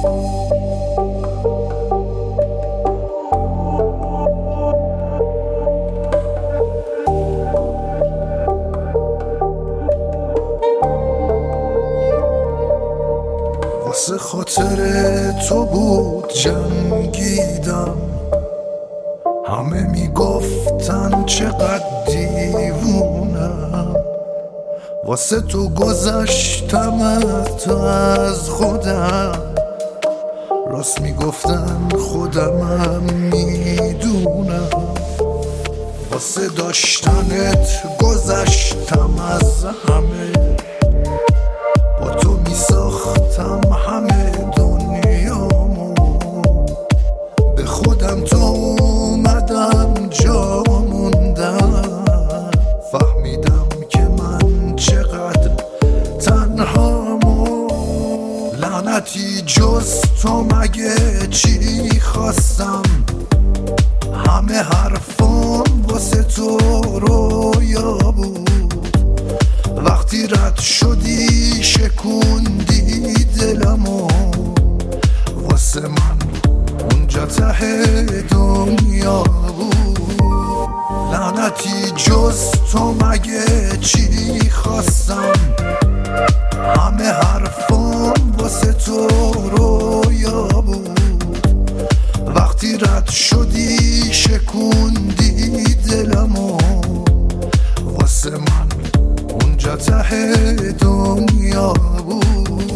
واسه خاطر تو بود جنگیدم، همه میگفتن چقدر دیوونم. واسه تو گذشتم از خودم، راست میگفتن خودمم میدونم. واسه داشتنت گذشتم از همه، با تو میساختم همه دنیامو. به خودم تو اومدم جا موندم، فهمیدم که من چقدر تنهامو. لعنتی جز تو مگه چی خواستم، همه حرفام واسه تو رویا بود. وقتی رد شدی شکوندی دلمو، واسه من اونجا ته دنیا بود. لعنتی جز تو مگه چی خواستم، همه حرفام واسه تو رویا بود. وقتی رد شدی شکوندی دلمو، واسه من اونجا ته دنیا بود.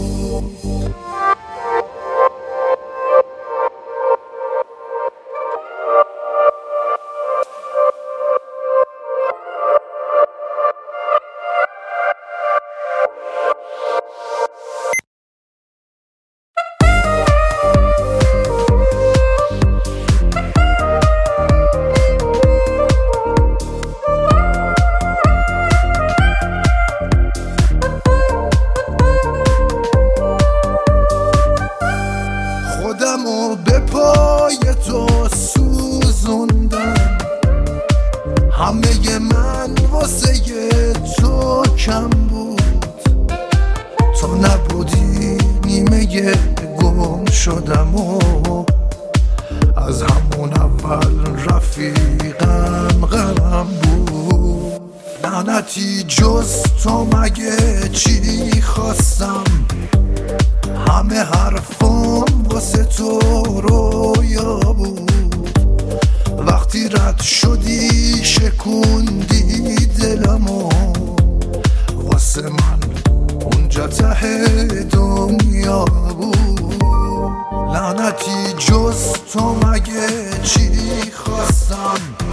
خودمو به پای تو سوزوندم، همه من واسه تو کم بود. تو نبودی نیمه گم شدم و از همون اول رفیقم غمم بود. لعنتی جز تو مگه چی خواستم، همه حرفام واسه تو رویا بود. وقتی رد شدی شکوندی دلمو، واسه من اونجا ته دنیا بود. لعنتی جز تو مگه چی خواستم،